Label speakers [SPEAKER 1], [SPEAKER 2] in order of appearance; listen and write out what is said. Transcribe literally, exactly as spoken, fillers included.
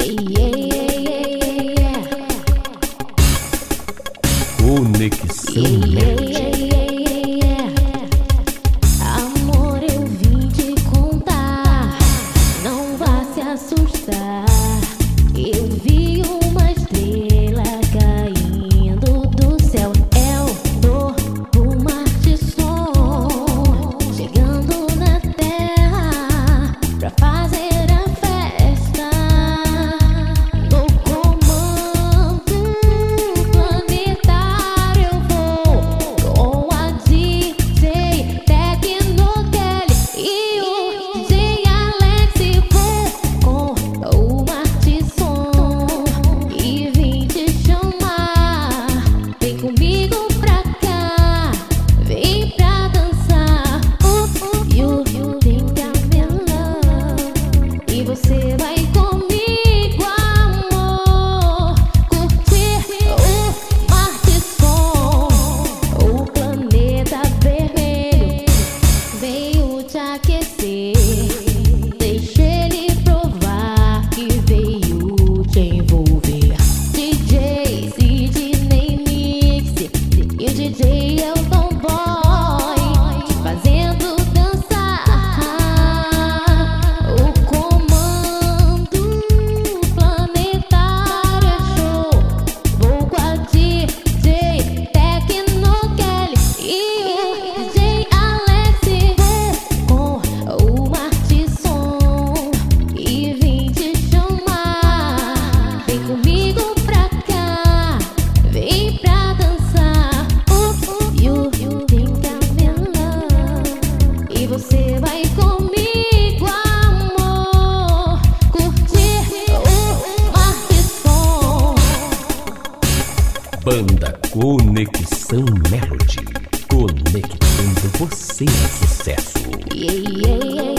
[SPEAKER 1] Conexão Melody.
[SPEAKER 2] Amor, eu vim te contar, não vá se assustar. Eu vi uma estrela caindo do céu. É o novo mar de som chegando na terra pra fazer a festa. No comando planetário eu vou com a D J Tecnokelly e o D J Alex. Vou com o mar de som e vim te chamar. Vem comigo pra cá, vem pra dançar. Uh, uh, you, you think I'm in love. E você vai comigo, amor, curtir o mar de som. O planeta vermelho veio te aquecer. Deixa ele provar que veio te envolver. D J Sidney Mix e o D J Elton Boy te fazendo dançar. O comando planetário é show. Vou com a D J Tecnokelly e o D J Alex. Vou com o mar de som e vim te chamar. Vem comigo pra cá, vem pra dançar. Uh, uh, you, you think I'm in love. E você vai comigo, amor, curtir o mar de som.
[SPEAKER 1] Banda Conexão Melody, conectando você ao sucesso.
[SPEAKER 2] Yeah, yeah, yeah.